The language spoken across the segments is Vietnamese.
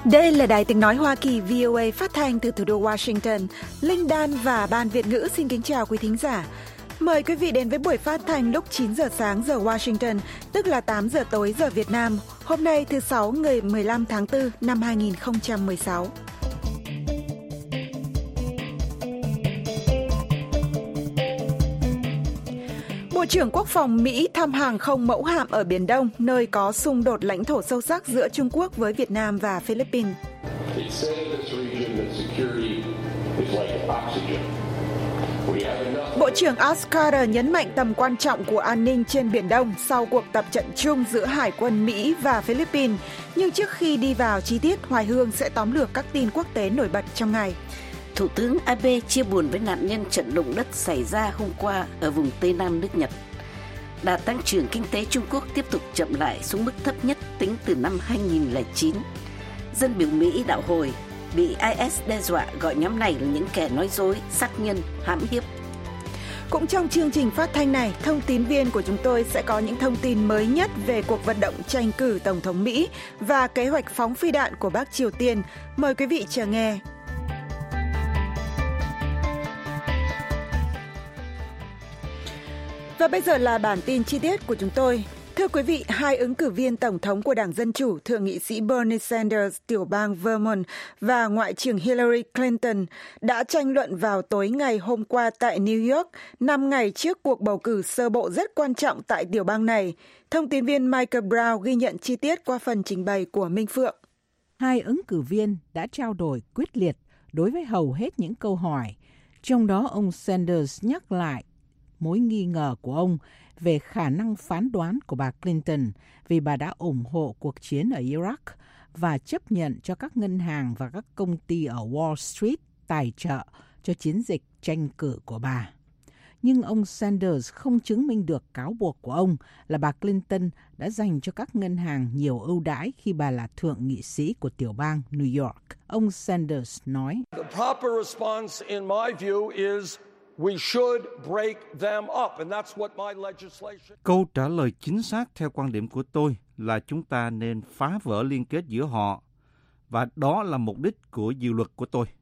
Đây là Đài Tiếng Nói Hoa Kỳ VOA phát thanh từ thủ đô Washington. Linh Đan và Ban Việt ngữ xin kính chào quý thính giả. Mời quý vị đến với buổi phát thanh lúc 9 giờ sáng giờ Washington, tức là 8 giờ tối giờ Việt Nam. Hôm nay thứ Sáu ngày 15 tháng 4 năm 2016. Bộ trưởng Quốc phòng Mỹ thăm hàng không mẫu hạm ở Biển Đông, nơi có xung đột lãnh thổ sâu sắc giữa Trung Quốc với Việt Nam và Philippines. Bộ trưởng Ash Carter nhấn mạnh tầm quan trọng của an ninh trên Biển Đông sau cuộc tập trận chung giữa Hải quân Mỹ và Philippines. Nhưng trước khi đi vào chi tiết, Hoài Hương sẽ tóm lược các tin quốc tế nổi bật trong ngày. Thủ tướng Abe chia buồn với nạn nhân trận động đất xảy ra hôm qua ở vùng Tây Nam nước Nhật. Đà tăng trưởng kinh tế Trung Quốc tiếp tục chậm lại xuống mức thấp nhất tính từ năm 2009. Dân biểu Mỹ đạo hồi bị IS đe dọa gọi nhóm này là những kẻ nói dối, sát nhân, hãm hiếp. Cũng trong chương trình phát thanh này, thông tín viên của chúng tôi sẽ có những thông tin mới nhất về cuộc vận động tranh cử Tổng thống Mỹ và kế hoạch phóng phi đạn của Bắc Triều Tiên. Mời quý vị chờ nghe. Và bây giờ là bản tin chi tiết của chúng tôi. Thưa quý vị, hai ứng cử viên tổng thống của Đảng Dân Chủ, Thượng nghị sĩ Bernie Sanders, tiểu bang Vermont và Ngoại trưởng Hillary Clinton đã tranh luận vào tối ngày hôm qua tại New York, 5 ngày trước cuộc bầu cử sơ bộ rất quan trọng tại tiểu bang này. Thông tin viên Michael Brown ghi nhận chi tiết qua phần trình bày của Minh Phượng. Hai ứng cử viên đã trao đổi quyết liệt đối với hầu hết những câu hỏi, trong đó ông Sanders nhắc lại mối nghi ngờ của ông về khả năng phán đoán của bà Clinton vì bà đã ủng hộ cuộc chiến ở Iraq và chấp nhận cho các ngân hàng và các công ty ở Wall Street tài trợ cho chiến dịch tranh cử của bà. Nhưng ông Sanders không chứng minh được cáo buộc của ông là bà Clinton đã dành cho các ngân hàng nhiều ưu đãi khi bà là thượng nghị sĩ của tiểu bang New York. Ông Sanders nói, The proper response in my view is we should break them up, and that's what my legislation. Câu trả lời chính xác theo quan điểm của tôi là chúng ta nên phá vỡ liên kết giữa họ, và đó là mục đích của dự luật của tôi.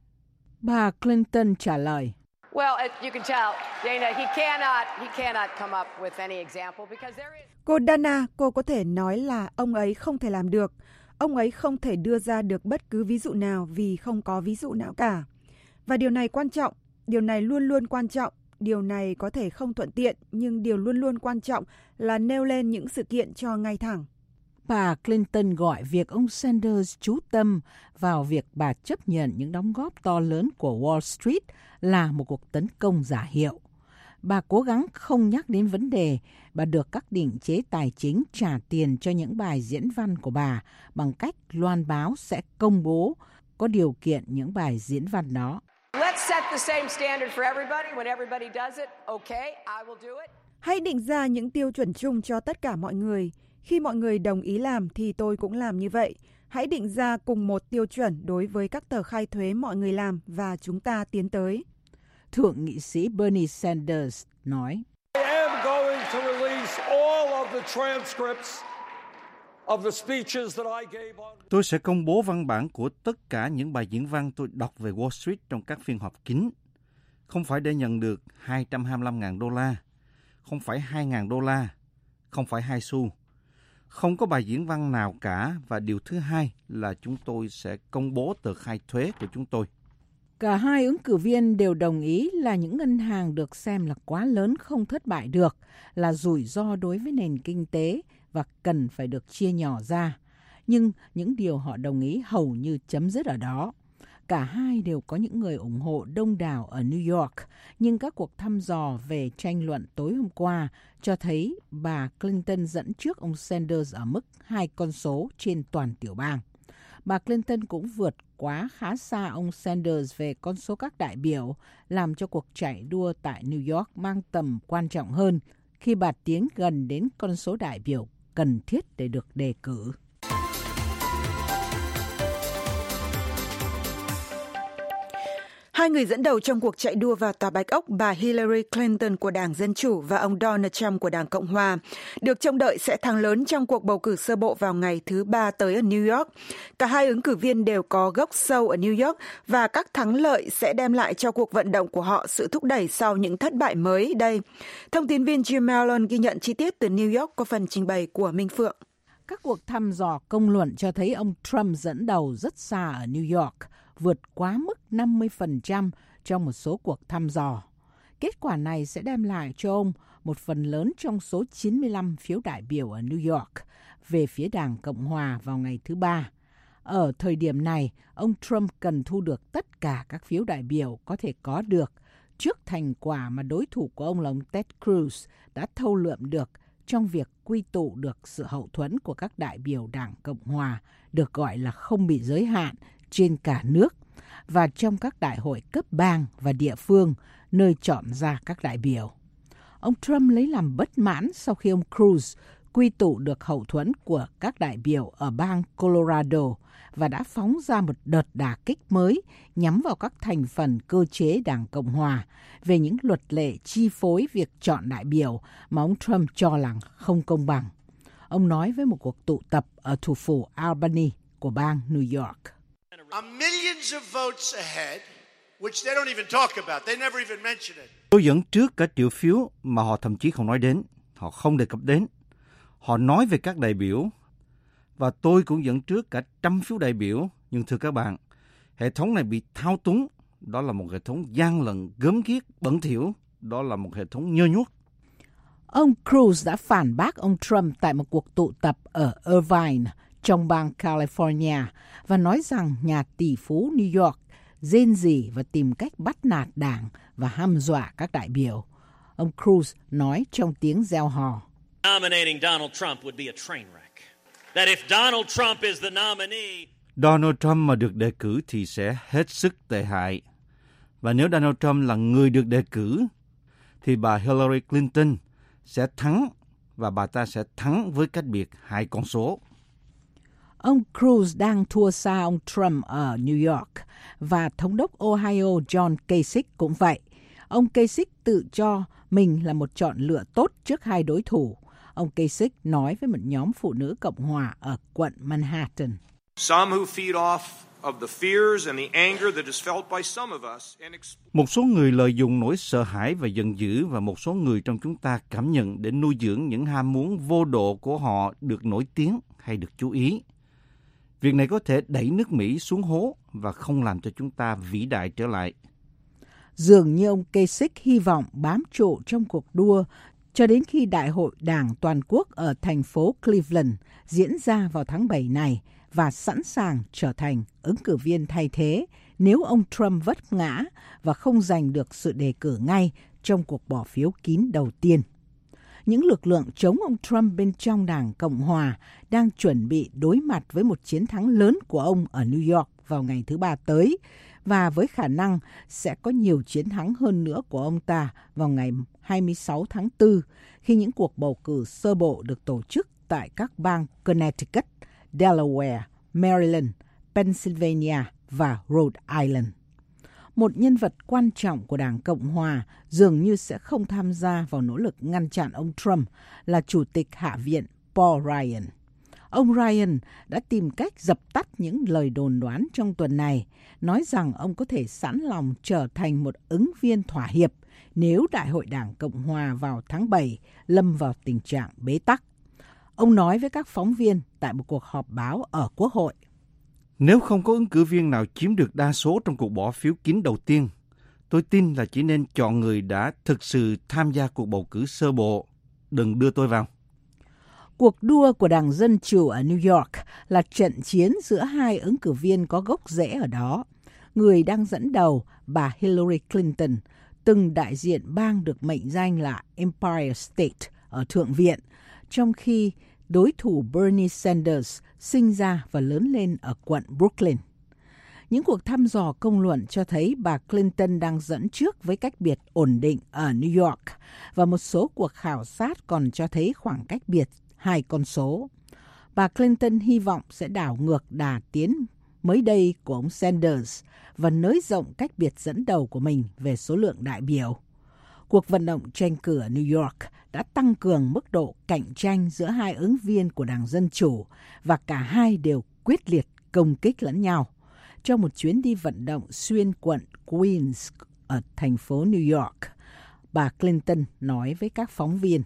Bà Clinton trả lời, Well, you can tell, Dana, he cannot come up with any example because there is. Cô Dana, cô có thể nói là ông ấy không thể làm được. Ông ấy không thể đưa ra được bất cứ ví dụ nào vì không có ví dụ nào cả. Và điều này quan trọng. Điều này luôn luôn quan trọng, điều này có thể không thuận tiện, nhưng điều luôn luôn quan trọng là nêu lên những sự kiện cho ngay thẳng. Bà Clinton gọi việc ông Sanders chú tâm vào việc bà chấp nhận những đóng góp to lớn của Wall Street là một cuộc tấn công giả hiệu. Bà cố gắng không nhắc đến vấn đề bà được các định chế tài chính trả tiền cho những bài diễn văn của bà bằng cách loan báo sẽ công bố có điều kiện những bài diễn văn đó. Let's set the same standard for everybody. When everybody does it, okay, I will do it. Hãy định ra những tiêu chuẩn chung cho tất cả mọi người. Khi mọi người đồng ý làm thì tôi cũng làm như vậy. Hãy định ra cùng một tiêu chuẩn đối với các tờ khai thuế mọi người làm và chúng ta tiến tới. Thượng nghị sĩ Bernie Sanders nói, I am going to release all of the transcripts of the speeches that I gave on. Tôi sẽ công bố văn bản của tất cả những bài diễn văn tôi đọc về Wall Street trong các phiên họp kín. Không phải để nhận được $225,000, không phải $2,000, không phải 2 xu. Không có bài diễn văn nào cả, và điều thứ hai là chúng tôi sẽ công bố tờ khai thuế của chúng tôi. Cả hai ứng cử viên đều đồng ý là những ngân hàng được xem là quá lớn không thất bại được, là rủi ro đối với nền kinh tế và cần phải được chia nhỏ ra. Nhưng những điều họ đồng ý hầu như chấm dứt ở đó. Cả hai đều có những người ủng hộ đông đảo ở New York, nhưng các cuộc thăm dò về tranh luận tối hôm qua cho thấy bà Clinton dẫn trước ông Sanders ở mức 2 con số trên toàn tiểu bang. Bà Clinton cũng vượt quá khá xa ông Sanders về con số các đại biểu, làm cho cuộc chạy đua tại New York mang tầm quan trọng hơn khi bà tiến gần đến con số đại biểu cần thiết để được đề cử. Hai người dẫn đầu trong cuộc chạy đua vào Tòa Bạch Ốc, bà Hillary Clinton của Đảng Dân Chủ và ông Donald Trump của Đảng Cộng Hòa, được trông đợi sẽ thắng lớn trong cuộc bầu cử sơ bộ vào ngày thứ Ba tới ở New York. Cả hai ứng cử viên đều có gốc sâu ở New York và các thắng lợi sẽ đem lại cho cuộc vận động của họ sự thúc đẩy sau những thất bại mới đây. Thông tin viên Jim Malone ghi nhận chi tiết từ New York qua phần trình bày của Minh Phượng. Các cuộc thăm dò công luận cho thấy ông Trump dẫn đầu rất xa ở New York, vượt quá mức 50% trong một số cuộc thăm dò. Kết quả này sẽ đem lại cho ông một phần lớn trong số 95 phiếu đại biểu ở New York về phía Đảng Cộng Hòa vào ngày thứ Ba. Ở thời điểm này, ông Trump cần thu được tất cả các phiếu đại biểu có thể có được trước thành quả mà đối thủ của ông là ông Ted Cruz đã thâu lượm được trong việc quy tụ được sự hậu thuẫn của các đại biểu Đảng Cộng Hòa, được gọi là không bị giới hạn trên cả nước, và trong các đại hội cấp bang và địa phương nơi chọn ra các đại biểu. Ông Trump lấy làm bất mãn sau khi ông Cruz quy tụ được hậu thuẫn của các đại biểu ở bang Colorado và đã phóng ra một đợt đả kích mới nhắm vào các thành phần cơ chế Đảng Cộng Hòa về những luật lệ chi phối việc chọn đại biểu mà ông Trump cho là không công bằng. Ông nói với một cuộc tụ tập ở thủ phủ Albany của bang New York. Tôi dẫn trước cả triệu phiếu mà họ thậm chí không nói đến, họ không đề cập đến. Họ nói về các đại biểu, và tôi cũng dẫn trước cả trăm phiếu đại biểu. Nhưng thưa các bạn, hệ thống này bị thao túng. Đó là một hệ thống gian lận, gớm ghiếc, bẩn thỉu. Đó là một hệ thống nhơ nhuốc. Ông Cruz đã phản bác ông Trump tại một cuộc tụ tập ở Irvine, trong bang California, và nói rằng nhà tỷ phú New York rên rỉ và tìm cách bắt nạt đảng và hăm dọa các đại biểu. Ông Cruz nói trong tiếng reo hò. Donald Trump mà được đề cử thì sẽ hết sức tệ hại. Và nếu Donald Trump là người được đề cử, thì bà Hillary Clinton sẽ thắng, và bà ta sẽ thắng với cách biệt 2 con số. Ông Cruz đang thua xa ông Trump ở New York, và thống đốc Ohio John Kasich cũng vậy. Ông Kasich tự cho mình là một chọn lựa tốt trước 2 đối thủ. Ông Kasich nói với một nhóm phụ nữ Cộng hòa ở quận Manhattan. Một số người lợi dụng nỗi sợ hãi và giận dữ, và một số người trong chúng ta cảm nhận để nuôi dưỡng những ham muốn vô độ của họ được nổi tiếng hay được chú ý. Việc này có thể đẩy nước Mỹ xuống hố và không làm cho chúng ta vĩ đại trở lại. Dường như ông Kasich hy vọng bám trụ trong cuộc đua cho đến khi Đại hội Đảng Toàn quốc ở thành phố Cleveland diễn ra vào tháng 7 này, và sẵn sàng trở thành ứng cử viên thay thế nếu ông Trump vấp ngã và không giành được sự đề cử ngay trong cuộc bỏ phiếu kín đầu tiên. Những lực lượng chống ông Trump bên trong Đảng Cộng Hòa đang chuẩn bị đối mặt với một chiến thắng lớn của ông ở New York vào ngày thứ Ba tới, và với khả năng sẽ có nhiều chiến thắng hơn nữa của ông ta vào ngày 26 tháng 4, khi những cuộc bầu cử sơ bộ được tổ chức tại các bang Connecticut, Delaware, Maryland, Pennsylvania và Rhode Island. Một nhân vật quan trọng của Đảng Cộng Hòa dường như sẽ không tham gia vào nỗ lực ngăn chặn ông Trump là Chủ tịch Hạ viện Paul Ryan. Ông Ryan đã tìm cách dập tắt những lời đồn đoán trong tuần này, nói rằng ông có thể sẵn lòng trở thành một ứng viên thỏa hiệp nếu Đại hội Đảng Cộng Hòa vào tháng 7 lâm vào tình trạng bế tắc. Ông nói với các phóng viên tại một cuộc họp báo ở Quốc hội. Nếu không có ứng cử viên nào chiếm được đa số trong cuộc bỏ phiếu kín đầu tiên, tôi tin là chỉ nên chọn người đã thực sự tham gia cuộc bầu cử sơ bộ. Đừng đưa tôi vào. Cuộc đua của Đảng Dân Chủ ở New York là trận chiến giữa 2 ứng cử viên có gốc rễ ở đó. Người đang dẫn đầu, bà Hillary Clinton, từng đại diện bang được mệnh danh là Empire State ở Thượng viện, trong khi đối thủ Bernie Sanders sinh ra và lớn lên ở quận Brooklyn. Những cuộc thăm dò công luận cho thấy bà Clinton đang dẫn trước với cách biệt ổn định ở New York, và một số cuộc khảo sát còn cho thấy khoảng cách biệt 2 con số. Bà Clinton hy vọng sẽ đảo ngược đà tiến mới đây của ông Sanders và nới rộng cách biệt dẫn đầu của mình về số lượng đại biểu. Cuộc vận động tranh cử ở New York đã tăng cường mức độ cạnh tranh giữa hai ứng viên của Đảng Dân Chủ và cả hai đều quyết liệt công kích lẫn nhau. Trong một chuyến đi vận động xuyên quận Queens ở thành phố New York, bà Clinton nói với các phóng viên.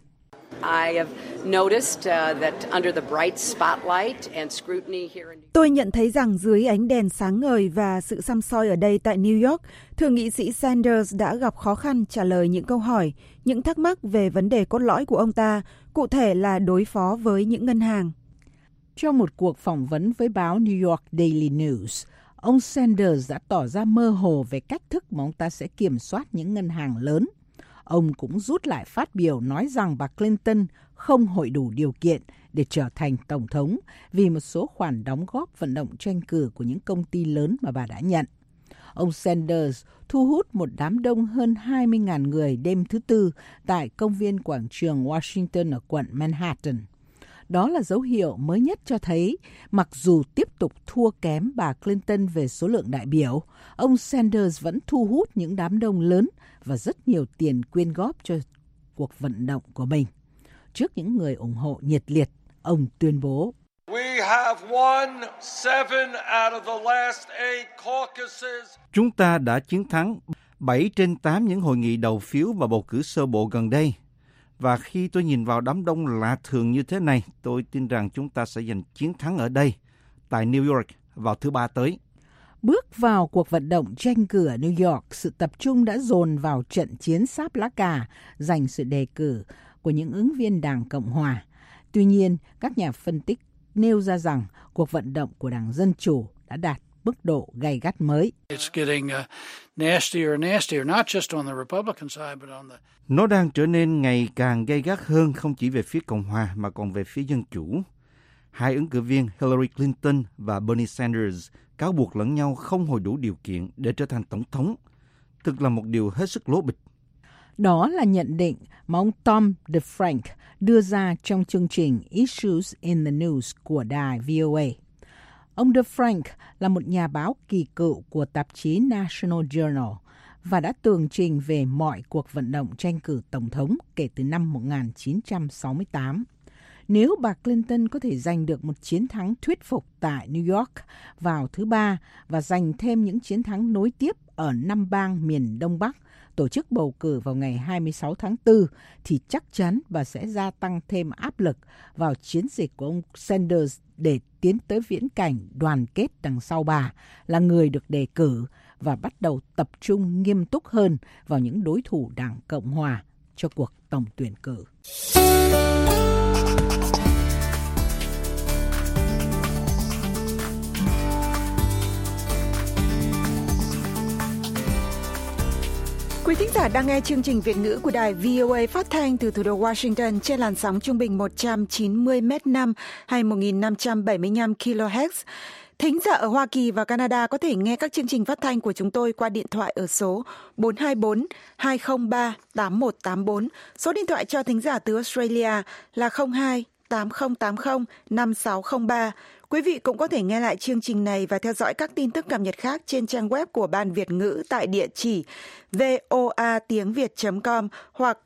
Tôi nhận thấy rằng dưới ánh đèn sáng ngời và sự săm soi ở đây tại New York, Thượng nghị sĩ Sanders đã gặp khó khăn trả lời những câu hỏi, những thắc mắc về vấn đề cốt lõi của ông ta, cụ thể là đối phó với những ngân hàng. Trong một cuộc phỏng vấn với báo New York Daily News, ông Sanders đã tỏ ra mơ hồ về cách thức mà ông ta sẽ kiểm soát những ngân hàng lớn. Ông cũng rút lại phát biểu nói rằng bà Clinton không hội đủ điều kiện để trở thành tổng thống vì một số khoản đóng góp vận động tranh cử của những công ty lớn mà bà đã nhận. Ông Sanders thu hút một đám đông hơn 20.000 người đêm thứ Tư tại công viên quảng trường Washington ở quận Manhattan. Đó là dấu hiệu mới nhất cho thấy, mặc dù tiếp tục thua kém bà Clinton về số lượng đại biểu, ông Sanders vẫn thu hút những đám đông lớn và rất nhiều tiền quyên góp cho cuộc vận động của mình. Trước những người ủng hộ nhiệt liệt, ông tuyên bố: Chúng ta đã chiến thắng 7 trên 8 những hội nghị đầu phiếu và bầu cử sơ bộ gần đây. Và khi tôi nhìn vào đám đông lạ thường như thế này, tôi tin rằng chúng ta sẽ giành chiến thắng ở đây, tại New York, vào thứ Ba tới. Bước vào cuộc vận động tranh cử ở New York, sự tập trung đã dồn vào trận chiến sáp lá cà giành sự đề cử của những ứng viên Đảng Cộng Hòa. Tuy nhiên, các nhà phân tích nêu ra rằng cuộc vận động của Đảng Dân Chủ đã đạt mức độ gay gắt mới. Nó đang trở nên ngày càng gay gắt hơn, không chỉ về phía Cộng Hòa mà còn về phía Dân Chủ. Hai ứng cử viên Hillary Clinton và Bernie Sanders cáo buộc lẫn nhau không hội đủ điều kiện để trở thành tổng thống, thực là một điều hết sức lố bịch. Đó là nhận định mà ông Tom DeFrank đưa ra trong chương trình Issues in the News của đài VOA. Ông DeFrank là một nhà báo kỳ cựu của tạp chí National Journal và đã tường trình về mọi cuộc vận động tranh cử tổng thống kể từ năm 1968. Nếu bà Clinton có thể giành được một chiến thắng thuyết phục tại New York vào thứ Ba và giành thêm những chiến thắng nối tiếp ở 5 bang miền Đông Bắc, tổ chức bầu cử vào ngày 26 tháng 4, thì chắc chắn bà sẽ gia tăng thêm áp lực vào chiến dịch của ông Sanders để tiến tới viễn cảnh đoàn kết đằng sau bà là người được đề cử và bắt đầu tập trung nghiêm túc hơn vào những đối thủ Đảng Cộng Hòa cho cuộc tổng tuyển cử. Quý thính giả đang nghe chương trình Việt ngữ của đài VOA phát thanh từ thủ đô Washington trên làn sóng trung bình 190 M5 hay 1575 kHz. Thính giả ở Hoa Kỳ và Canada có thể nghe các chương trình phát thanh của chúng tôi qua điện thoại ở số 424 203 8184. Số điện thoại cho thính giả từ Australia là 02 8080 5603. Quý vị cũng có thể nghe lại chương trình này và theo dõi các tin tức cập nhật khác trên trang web của Ban Việt ngữ tại địa chỉ voatiengviet.com hoặc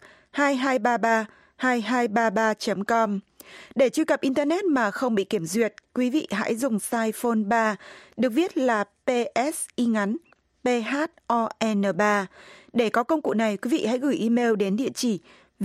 2233 .com. Để truy cập Internet mà không bị kiểm duyệt, quý vị hãy dùng site Phone 3, được viết là PSY ngắn, PHON3. Để có công cụ này, quý vị hãy gửi email đến địa chỉ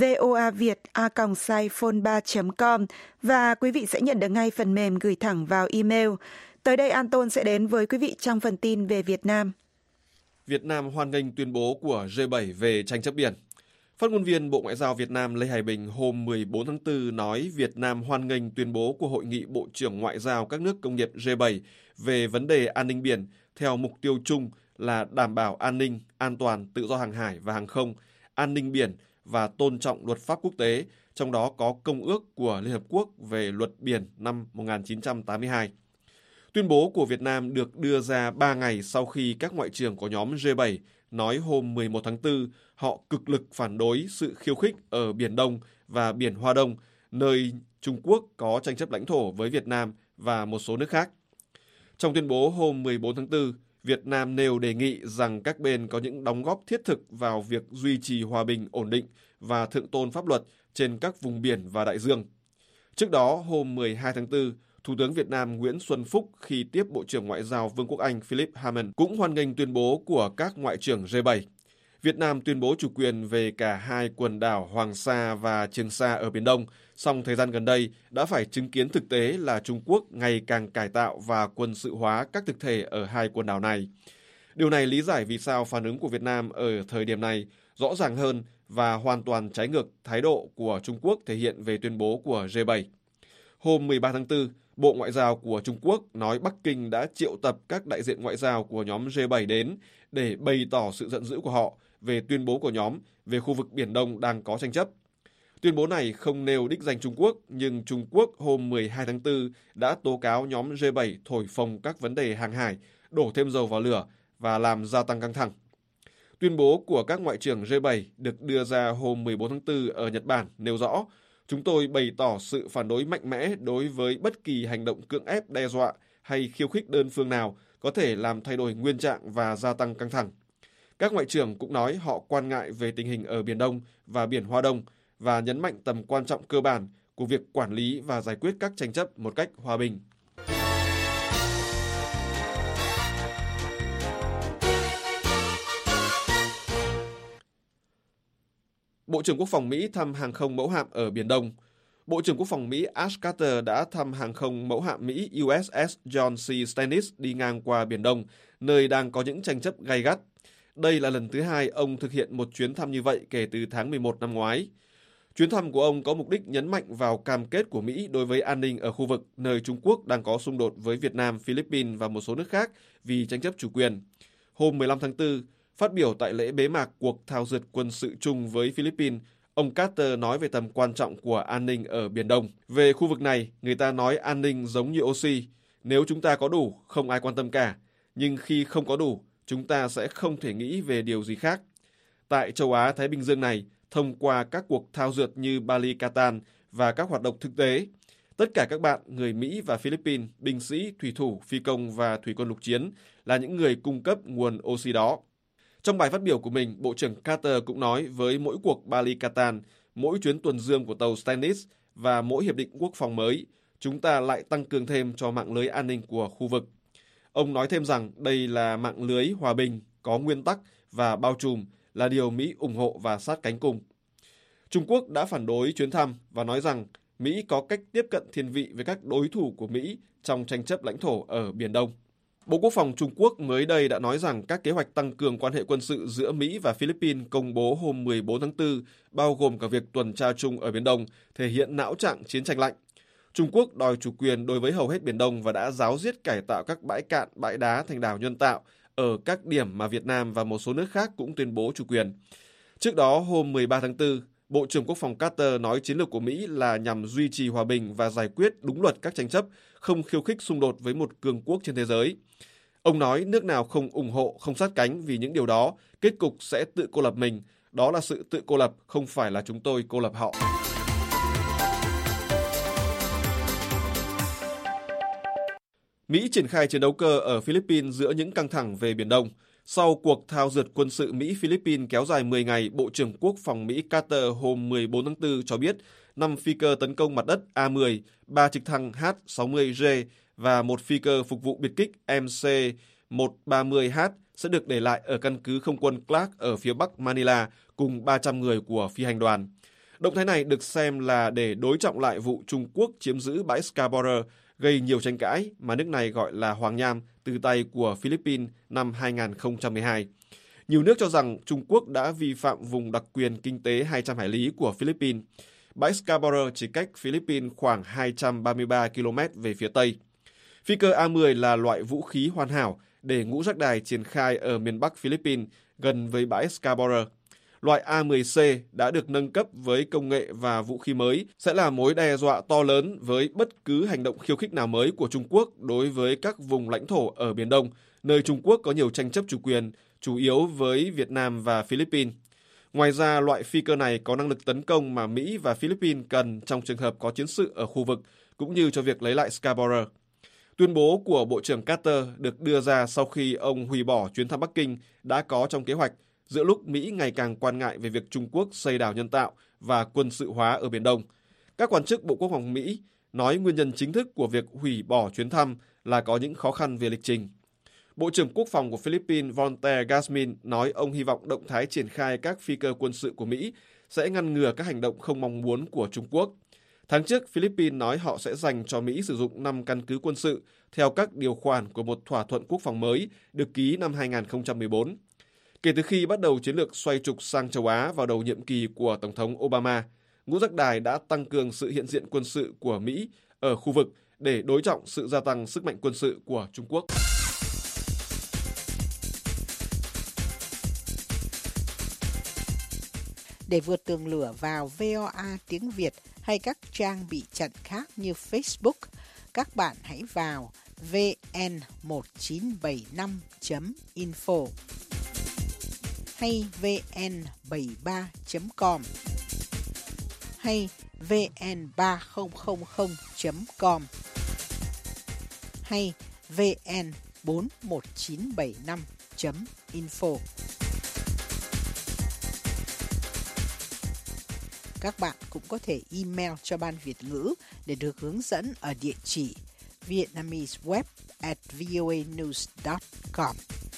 voaviet@sitephone3.com và quý vị sẽ nhận được ngay phần mềm gửi thẳng vào email. Tới đây Anton sẽ đến với quý vị trong phần tin về Việt Nam. Việt Nam hoan nghênh tuyên bố của G7 về tranh chấp biển. Phát ngôn viên Bộ Ngoại giao Việt Nam Lê Hải Bình hôm 14 tháng 4 nói Việt Nam hoan nghênh tuyên bố của Hội nghị Bộ trưởng Ngoại giao các nước công nghiệp G7 về vấn đề an ninh biển theo mục tiêu chung là đảm bảo an ninh, an toàn, tự do hàng hải và hàng không, an ninh biển và tôn trọng luật pháp quốc tế, trong đó có Công ước của Liên Hợp Quốc về luật biển năm 1982. Tuyên bố của Việt Nam được đưa ra 3 ngày sau khi các ngoại trưởng của nhóm G7 nói hôm 11 tháng 4 họ cực lực phản đối sự khiêu khích ở Biển Đông và Biển Hoa Đông, nơi Trung Quốc có tranh chấp lãnh thổ với Việt Nam và một số nước khác. Trong tuyên bố hôm 14 tháng 4, Việt Nam nêu đề nghị rằng các bên có những đóng góp thiết thực vào việc duy trì hòa bình, ổn định và thượng tôn pháp luật trên các vùng biển và đại dương. Trước đó, hôm 12 tháng 4, Thủ tướng Việt Nam Nguyễn Xuân Phúc khi tiếp Bộ trưởng Ngoại giao Vương quốc Anh Philip Hammond cũng hoan nghênh tuyên bố của các ngoại trưởng G7. Việt Nam tuyên bố chủ quyền về cả hai quần đảo Hoàng Sa và Trường Sa ở Biển Đông, song thời gian gần đây đã phải chứng kiến thực tế là Trung Quốc ngày càng cải tạo và quân sự hóa các thực thể ở hai quần đảo này. Điều này lý giải vì sao phản ứng của Việt Nam ở thời điểm này rõ ràng hơn và hoàn toàn trái ngược thái độ của Trung Quốc thể hiện về tuyên bố của G7. Hôm 13 tháng 4, Bộ Ngoại giao của Trung Quốc nói Bắc Kinh đã triệu tập các đại diện ngoại giao của nhóm G7 đến để bày tỏ sự giận dữ của họ về tuyên bố của nhóm về khu vực Biển Đông đang có tranh chấp. Tuyên bố này không nêu đích danh Trung Quốc, nhưng Trung Quốc hôm 12 tháng 4 đã tố cáo nhóm G7 thổi phồng các vấn đề hàng hải, đổ thêm dầu vào lửa và làm gia tăng căng thẳng. Tuyên bố của các ngoại trưởng G7 được đưa ra hôm 14 tháng 4 ở Nhật Bản nêu rõ, chúng tôi bày tỏ sự phản đối mạnh mẽ đối với bất kỳ hành động cưỡng ép, đe dọa hay khiêu khích đơn phương nào có thể làm thay đổi nguyên trạng và gia tăng căng thẳng. Các ngoại trưởng cũng nói họ quan ngại về tình hình ở Biển Đông và Biển Hoa Đông và nhấn mạnh tầm quan trọng cơ bản của việc quản lý và giải quyết các tranh chấp một cách hòa bình. Bộ trưởng Quốc phòng Mỹ thăm hàng không mẫu hạm ở Biển Đông. Bộ trưởng Quốc phòng Mỹ Ash Carter đã thăm hàng không mẫu hạm Mỹ USS John C. Stennis đi ngang qua Biển Đông, nơi đang có những tranh chấp gay gắt. Đây là lần thứ hai ông thực hiện một chuyến thăm như vậy kể từ tháng 11 năm ngoái. Chuyến thăm của ông có mục đích nhấn mạnh vào cam kết của Mỹ đối với an ninh ở khu vực nơi Trung Quốc đang có xung đột với Việt Nam, Philippines và một số nước khác vì tranh chấp chủ quyền. Hôm 15 tháng 4, phát biểu tại lễ bế mạc cuộc thao dượt quân sự chung với Philippines, ông Carter nói về tầm quan trọng của an ninh ở Biển Đông. Về khu vực này, người ta nói an ninh giống như oxy. Nếu chúng ta có đủ, không ai quan tâm cả. Nhưng khi không có đủ, chúng ta sẽ không thể nghĩ về điều gì khác. Tại châu Á-Thái Bình Dương này, thông qua các cuộc thao dượt như Bali Katan và các hoạt động thực tế, tất cả các bạn, người Mỹ và Philippines, binh sĩ, thủy thủ, phi công và thủy quân lục chiến là những người cung cấp nguồn oxy đó. Trong bài phát biểu của mình, Bộ trưởng Carter cũng nói với mỗi cuộc Bali Katan, mỗi chuyến tuần dương của tàu Stennis và mỗi hiệp định quốc phòng mới, chúng ta lại tăng cường thêm cho mạng lưới an ninh của khu vực. Ông nói thêm rằng đây là mạng lưới hòa bình, có nguyên tắc và bao trùm, là điều Mỹ ủng hộ và sát cánh cùng. Trung Quốc đã phản đối chuyến thăm và nói rằng Mỹ có cách tiếp cận thiên vị với các đối thủ của Mỹ trong tranh chấp lãnh thổ ở Biển Đông. Bộ Quốc phòng Trung Quốc mới đây đã nói rằng các kế hoạch tăng cường quan hệ quân sự giữa Mỹ và Philippines công bố hôm 14 tháng 4, bao gồm cả việc tuần tra chung ở Biển Đông, thể hiện não trạng chiến tranh lạnh. Trung Quốc đòi chủ quyền đối với hầu hết Biển Đông và đã ráo riết cải tạo các bãi cạn, bãi đá thành đảo nhân tạo ở các điểm mà Việt Nam và một số nước khác cũng tuyên bố chủ quyền. Trước đó, hôm 13 tháng 4, Bộ trưởng Quốc phòng Carter nói chiến lược của Mỹ là nhằm duy trì hòa bình và giải quyết đúng luật các tranh chấp, không khiêu khích xung đột với một cường quốc trên thế giới. Ông nói nước nào không ủng hộ, không sát cánh vì những điều đó, kết cục sẽ tự cô lập mình. Đó là sự tự cô lập, không phải là chúng tôi cô lập họ. Mỹ triển khai chiến đấu cơ ở Philippines giữa những căng thẳng về Biển Đông. Sau cuộc thao dượt quân sự Mỹ-Philippines kéo dài 10 ngày, Bộ trưởng Quốc phòng Mỹ Carter hôm 14 tháng 4 cho biết 5 phi cơ tấn công mặt đất A-10, 3 trực thăng H-60J và 1 phi cơ phục vụ biệt kích MC-130H sẽ được để lại ở căn cứ không quân Clark ở phía bắc Manila cùng 300 người của phi hành đoàn. Động thái này được xem là để đối trọng lại vụ Trung Quốc chiếm giữ bãi Scarborough, gây nhiều tranh cãi mà nước này gọi là Hoàng Nham từ tay của Philippines năm 2012. Nhiều nước cho rằng Trung Quốc đã vi phạm vùng đặc quyền kinh tế 200 hải lý của Philippines. Bãi Scarborough chỉ cách Philippines khoảng 233 km về phía tây. Phi cơ A-10 là loại vũ khí hoàn hảo để ngũ giác đài triển khai ở miền bắc Philippines gần với bãi Scarborough. Loại A-10C đã được nâng cấp với công nghệ và vũ khí mới sẽ là mối đe dọa to lớn với bất cứ hành động khiêu khích nào mới của Trung Quốc đối với các vùng lãnh thổ ở Biển Đông, nơi Trung Quốc có nhiều tranh chấp chủ quyền, chủ yếu với Việt Nam và Philippines. Ngoài ra, loại phi cơ này có năng lực tấn công mà Mỹ và Philippines cần trong trường hợp có chiến sự ở khu vực, cũng như cho việc lấy lại Scarborough. Tuyên bố của Bộ trưởng Carter được đưa ra sau khi ông hủy bỏ chuyến thăm Bắc Kinh đã có trong kế hoạch giữa lúc Mỹ ngày càng quan ngại về việc Trung Quốc xây đảo nhân tạo và quân sự hóa ở Biển Đông. Các quan chức Bộ Quốc phòng Mỹ nói nguyên nhân chính thức của việc hủy bỏ chuyến thăm là có những khó khăn về lịch trình. Bộ trưởng Quốc phòng của Philippines Voltaire Gasmin nói ông hy vọng động thái triển khai các phi cơ quân sự của Mỹ sẽ ngăn ngừa các hành động không mong muốn của Trung Quốc. Tháng trước, Philippines nói họ sẽ dành cho Mỹ sử dụng 5 căn cứ quân sự theo các điều khoản của một thỏa thuận quốc phòng mới được ký năm 2014. Kể từ khi bắt đầu chiến lược xoay trục sang châu Á vào đầu nhiệm kỳ của Tổng thống Obama, ngũ giác đài đã tăng cường sự hiện diện quân sự của Mỹ ở khu vực để đối trọng sự gia tăng sức mạnh quân sự của Trung Quốc. Để vượt tường lửa vào VOA tiếng Việt hay các trang bị chặn khác như Facebook, các bạn hãy vào vn1975.info hay vn73.com hay vn3000.com hay vn41975.info. Các bạn cũng có thể email cho Ban Việt ngữ để được hướng dẫn ở địa chỉ vietnameseweb@voanews.com.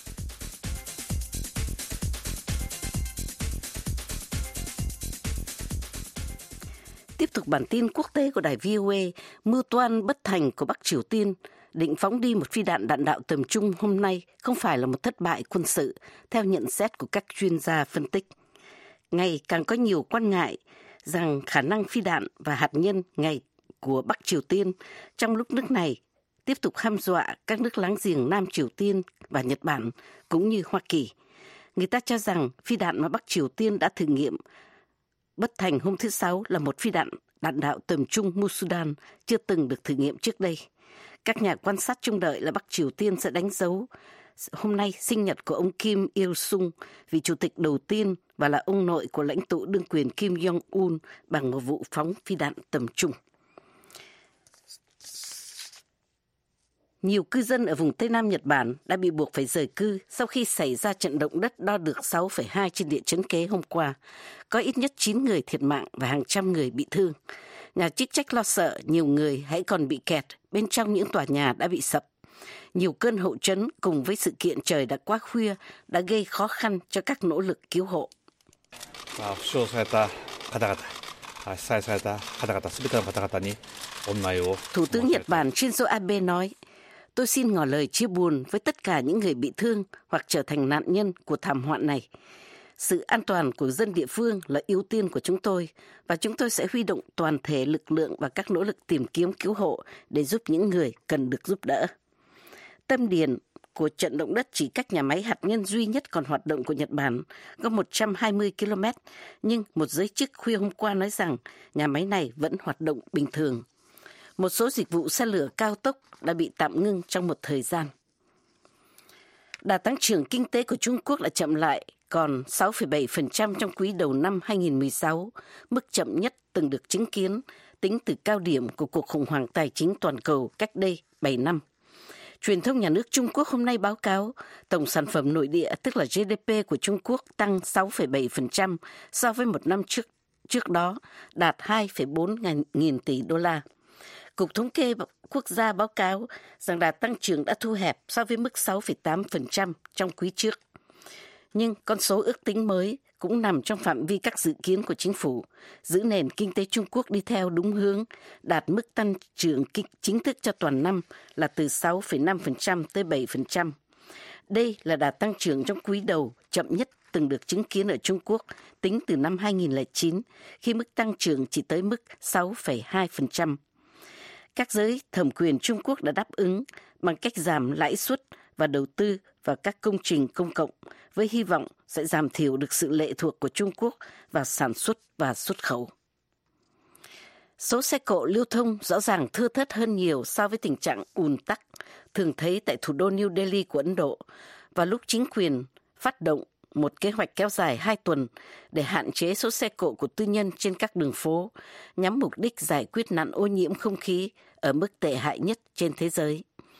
Tiếp tục bản tin quốc tế của đài VOA, mưu toan bất thành của Bắc Triều Tiên định phóng đi một phi đạn đạn đạo tầm trung hôm nay không phải là một thất bại quân sự, theo nhận xét của các chuyên gia phân tích. Ngày càng có nhiều quan ngại rằng khả năng phi đạn và hạt nhân ngày của Bắc Triều Tiên trong lúc nước này tiếp tục hăm dọa các nước láng giềng Nam Triều Tiên và Nhật Bản cũng như Hoa Kỳ. Người ta cho rằng phi đạn mà Bắc Triều Tiên đã thử nghiệm bất thành hôm thứ Sáu là một phi đạn đạn đạo tầm trung Musudan chưa từng được thử nghiệm trước đây. Các nhà quan sát trông đợi là Bắc Triều Tiên sẽ đánh dấu hôm nay sinh nhật của ông Kim Il-sung, vị chủ tịch đầu tiên và là ông nội của lãnh tụ đương quyền Kim Jong-un bằng một vụ phóng phi đạn tầm trung. Nhiều cư dân ở vùng Tây Nam Nhật Bản đã bị buộc phải rời cư sau khi xảy ra trận động đất đo được 6,2 trên địa chấn kế hôm qua. Có ít nhất 9 người thiệt mạng và hàng trăm người bị thương. Nhà chức trách lo sợ nhiều người hãy còn bị kẹt bên trong những tòa nhà đã bị sập. Nhiều cơn hậu chấn cùng với sự kiện trời đã quá khuya đã gây khó khăn cho các nỗ lực cứu hộ. Thủ tướng Nhật Bản Shinzo Abe nói, tôi xin ngỏ lời chia buồn với tất cả những người bị thương hoặc trở thành nạn nhân của thảm họa này. Sự an toàn của dân địa phương là ưu tiên của chúng tôi và chúng tôi sẽ huy động toàn thể lực lượng và các nỗ lực tìm kiếm cứu hộ để giúp những người cần được giúp đỡ. Tâm điểm của trận động đất chỉ cách nhà máy hạt nhân duy nhất còn hoạt động của Nhật Bản có 120 km, nhưng một giới chức khuya hôm qua nói rằng nhà máy này vẫn hoạt động bình thường. Một số dịch vụ xe lửa cao tốc đã bị tạm ngưng trong một thời gian. Đà tăng trưởng kinh tế của Trung Quốc đã chậm lại, còn 6,7% trong quý đầu năm 2016, mức chậm nhất từng được chứng kiến tính từ cao điểm của cuộc khủng hoảng tài chính toàn cầu cách đây 7 năm. Truyền thông nhà nước Trung Quốc hôm nay báo cáo tổng sản phẩm nội địa, tức là GDP của Trung Quốc tăng 6,7% so với một năm trước đó, đạt 2,4 nghìn tỷ đô la. Cục Thống kê Quốc gia báo cáo rằng đà tăng trưởng đã thu hẹp so với mức 6,8% trong quý trước. Nhưng con số ước tính mới cũng nằm trong phạm vi các dự kiến của chính phủ, giữ nền kinh tế Trung Quốc đi theo đúng hướng, đạt mức tăng trưởng chính thức cho toàn năm là từ 6,5% tới 7%. Đây là đà tăng trưởng trong quý đầu chậm nhất từng được chứng kiến ở Trung Quốc tính từ năm 2009, khi mức tăng trưởng chỉ tới mức 6,2%. Các giới thẩm quyền Trung Quốc đã đáp ứng bằng cách giảm lãi suất và đầu tư vào các công trình công cộng, với hy vọng sẽ giảm thiểu được sự lệ thuộc của Trung Quốc vào sản xuất và xuất khẩu. Số xe cộ lưu thông rõ ràng thưa thớt hơn nhiều so với tình trạng ùn tắc thường thấy tại thủ đô New Delhi của Ấn Độ, và lúc chính quyền phát động một kế hoạch kéo dài 2 tuần để hạn chế số xe cộ của tư nhân trên các đường phố, nhắm mục đích giải quyết nạn ô nhiễm không khí ở mức tệ hại nhất trên thế giới.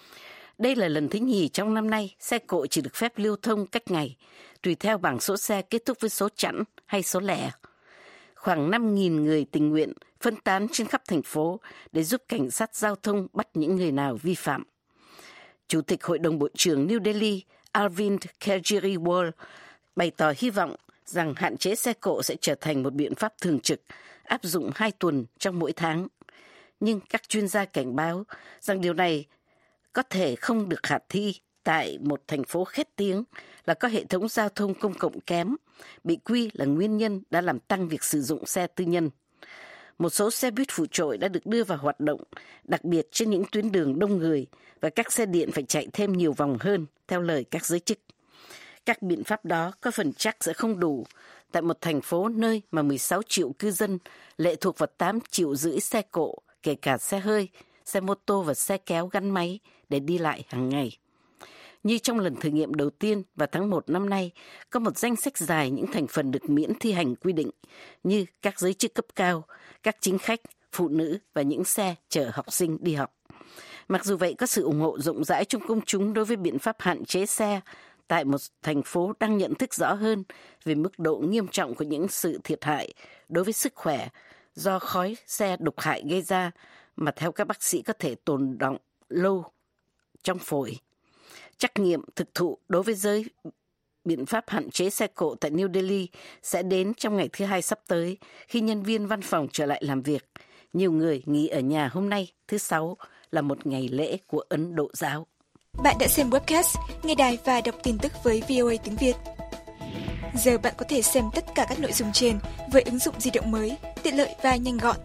Đây là lần thứ nhì trong năm nay xe cộ chỉ được phép lưu thông cách ngày, tùy theo bảng số xe kết thúc với số chẵn hay số lẻ. Khoảng 5.000 người tình nguyện phân tán trên khắp thành phố để giúp cảnh sát giao thông bắt những người nào vi phạm. Chủ tịch Hội đồng Bộ trưởng New Delhi Arvind Kejriwal bày tỏ hy vọng rằng hạn chế xe cộ sẽ trở thành một biện pháp thường trực, áp dụng 2 tuần trong mỗi tháng. Nhưng các chuyên gia cảnh báo rằng điều này có thể không được khả thi tại một thành phố khét tiếng là có hệ thống giao thông công cộng kém, bị quy là nguyên nhân đã làm tăng việc sử dụng xe tư nhân. Một số xe buýt phụ trội đã được đưa vào hoạt động, đặc biệt trên những tuyến đường đông người, và các xe điện phải chạy thêm nhiều vòng hơn, theo lời các giới chức. Các biện pháp đó có phần chắc sẽ không đủ tại một thành phố nơi mà 16 triệu cư dân lệ thuộc vào 8,5 triệu xe cộ, kể cả xe hơi, xe mô tô và xe kéo gắn máy để đi lại hàng ngày. Như trong lần thử nghiệm đầu tiên vào tháng 1 năm nay, có một danh sách dài những thành phần được miễn thi hành quy định như các giới chức cấp cao, các chính khách, phụ nữ và những xe chở học sinh đi học. Mặc dù vậy, có sự ủng hộ rộng rãi trong công chúng đối với biện pháp hạn chế xe tại một thành phố đang nhận thức rõ hơn về mức độ nghiêm trọng của những sự thiệt hại đối với sức khỏe do khói xe độc hại gây ra mà theo các bác sĩ có thể tồn đọng lâu trong phổi. Trắc nghiệm thực thụ đối với biện pháp hạn chế xe cộ tại New Delhi sẽ đến trong ngày thứ Hai sắp tới khi nhân viên văn phòng trở lại làm việc. Nhiều người nghỉ ở nhà hôm nay, thứ Sáu, là một ngày lễ của Ấn Độ giáo. Bạn đã xem webcast, nghe đài và đọc tin tức với VOA tiếng Việt. Giờ bạn có thể xem tất cả các nội dung trên với ứng dụng di động mới, tiện lợi và nhanh gọn.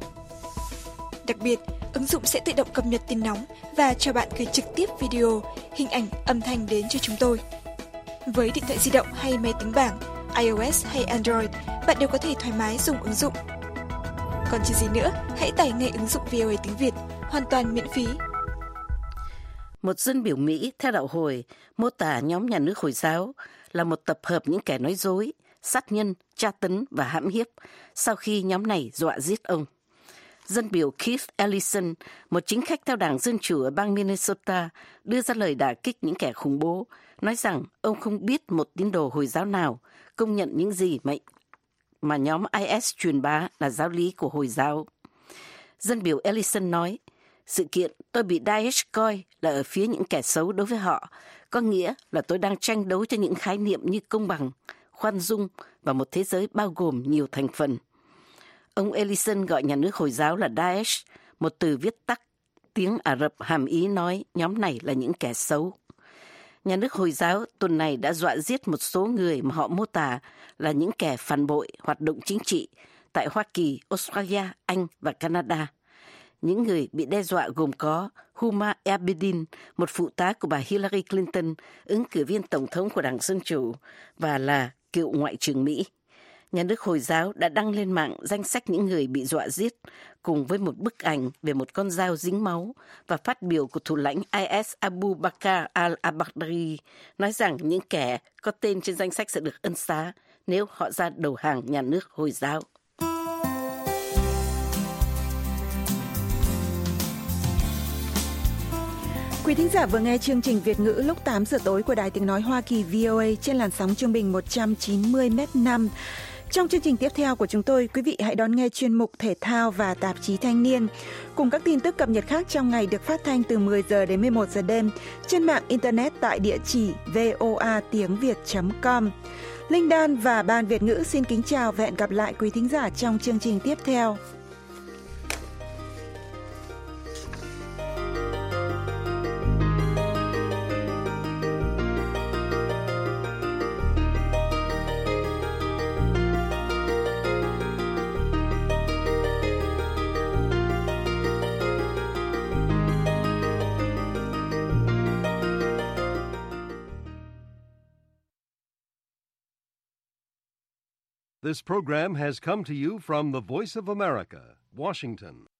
Đặc biệt, ứng dụng sẽ tự động cập nhật tin nóng và cho bạn gửi trực tiếp video, hình ảnh, âm thanh đến cho chúng tôi. Với điện thoại di động hay máy tính bảng, iOS hay Android, bạn đều có thể thoải mái dùng ứng dụng. Còn chờ gì nữa, hãy tải ngay ứng dụng VOA tiếng Việt, hoàn toàn miễn phí. Một dân biểu Mỹ theo đạo Hồi mô tả nhóm nhà nước Hồi giáo là một tập hợp những kẻ nói dối, sát nhân, tra tấn và hãm hiếp sau khi nhóm này dọa giết ông. Dân biểu Keith Ellison, một chính khách theo Đảng Dân Chủ ở bang Minnesota, đưa ra lời đả kích những kẻ khủng bố, nói rằng ông không biết một tín đồ Hồi giáo nào công nhận những gì mà nhóm IS truyền bá là giáo lý của Hồi giáo. Dân biểu Ellison nói, sự kiện tôi bị Daesh coi là ở phía những kẻ xấu đối với họ, có nghĩa là tôi đang tranh đấu cho những khái niệm như công bằng, khoan dung và một thế giới bao gồm nhiều thành phần. Ông Ellison gọi nhà nước Hồi giáo là Daesh, một từ viết tắt tiếng Ả Rập hàm ý nói nhóm này là những kẻ xấu. Nhà nước Hồi giáo tuần này đã dọa giết một số người mà họ mô tả là những kẻ phản bội hoạt động chính trị tại Hoa Kỳ, Australia, Anh và Canada. Những người bị đe dọa gồm có Huma Abedin, một phụ tá của bà Hillary Clinton, ứng cử viên tổng thống của Đảng Dân Chủ và là cựu Ngoại trưởng Mỹ. Nhà nước Hồi giáo đã đăng lên mạng danh sách những người bị dọa giết, cùng với một bức ảnh về một con dao dính máu và phát biểu của thủ lãnh IS Abu Bakr al-Baghdadi, nói rằng những kẻ có tên trên danh sách sẽ được ân xá nếu họ ra đầu hàng nhà nước Hồi giáo. Quý thính giả vừa nghe chương trình Việt ngữ lúc 8 giờ tối của Đài Tiếng Nói Hoa Kỳ VOA trên làn sóng trung bình 190 m/5. Trong chương trình tiếp theo của chúng tôi, quý vị hãy đón nghe chuyên mục Thể thao và tạp chí Thanh niên, cùng các tin tức cập nhật khác trong ngày được phát thanh từ 10 giờ đến 11 giờ đêm trên mạng Internet tại địa chỉ voatiengviet.com. Linh Đan và Ban Việt ngữ xin kính chào và hẹn gặp lại quý thính giả trong chương trình tiếp theo. This program has come to you from the Voice of America, Washington.